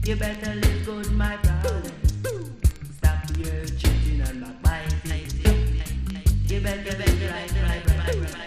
You better live good, my brother. Stop your cheating and backbiting. You better live right, my brother.